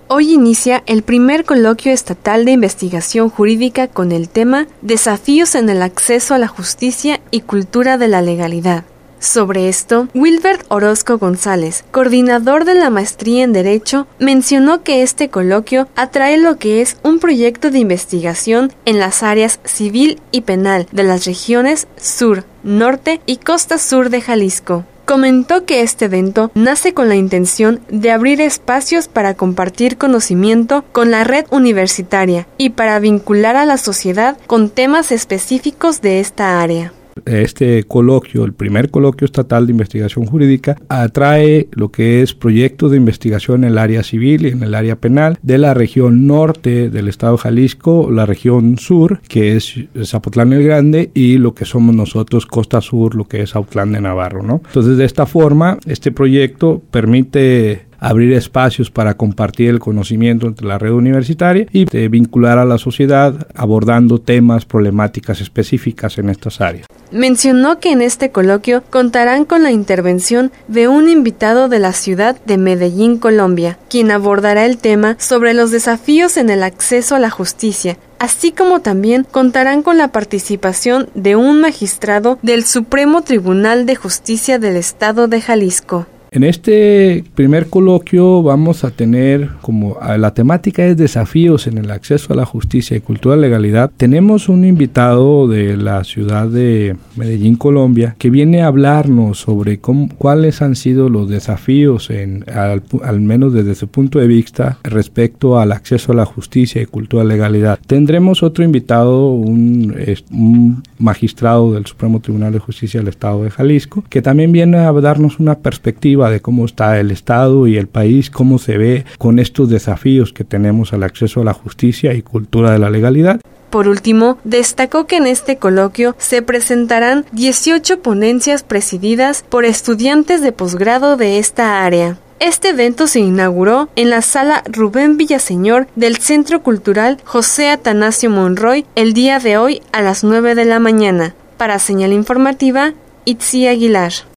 Hoy inicia el primer coloquio estatal de investigación jurídica con el tema Desafíos en el acceso a la justicia y cultura de la legalidad. Sobre esto, Wilbert Orozco González, coordinador de la maestría en Derecho, mencionó que este coloquio atrae lo que es un proyecto de investigación en las áreas civil y penal de las regiones sur, norte y costa sur de Jalisco. Comentó que este evento nace con la intención de abrir espacios para compartir conocimiento con la red universitaria y para vincular a la sociedad con temas específicos de esta área. Este coloquio, el primer coloquio estatal de investigación jurídica, atrae lo que es proyectos de investigación en el área civil y en el área penal de la región norte del estado de Jalisco, la región sur, que es Zapotlán el Grande, y lo que somos nosotros, costa sur, lo que es Autlán de Navarro, ¿no? Entonces, de esta forma, este proyecto permite abrir espacios para compartir el conocimiento entre la red universitaria y vincular a la sociedad abordando temas, problemáticas específicas en estas áreas. Mencionó que en este coloquio contarán con la intervención de un invitado de la ciudad de Medellín, Colombia, quien abordará el tema sobre los desafíos en el acceso a la justicia, así como también contarán con la participación de un magistrado del Supremo Tribunal de Justicia del Estado de Jalisco. En este primer coloquio vamos a tener la temática es desafíos en el acceso a la justicia y cultura de legalidad. Tenemos un invitado de la ciudad de Medellín, Colombia, que viene a hablarnos sobre cuáles han sido los desafíos, al menos desde su punto de vista, respecto al acceso a la justicia y cultura de legalidad. Tendremos otro invitado, un magistrado del Supremo Tribunal de Justicia del Estado de Jalisco, que también viene a darnos una perspectiva de cómo está el Estado y el país, cómo se ve con estos desafíos que tenemos al acceso a la justicia y cultura de la legalidad. Por último, destacó que en este coloquio se presentarán 18 ponencias presididas por estudiantes de posgrado de esta área. Este evento se inauguró en la sala Rubén Villaseñor del Centro Cultural José Atanasio Monroy el día de hoy a las 9 de la mañana. Para Señal Informativa, Itzi Aguilar.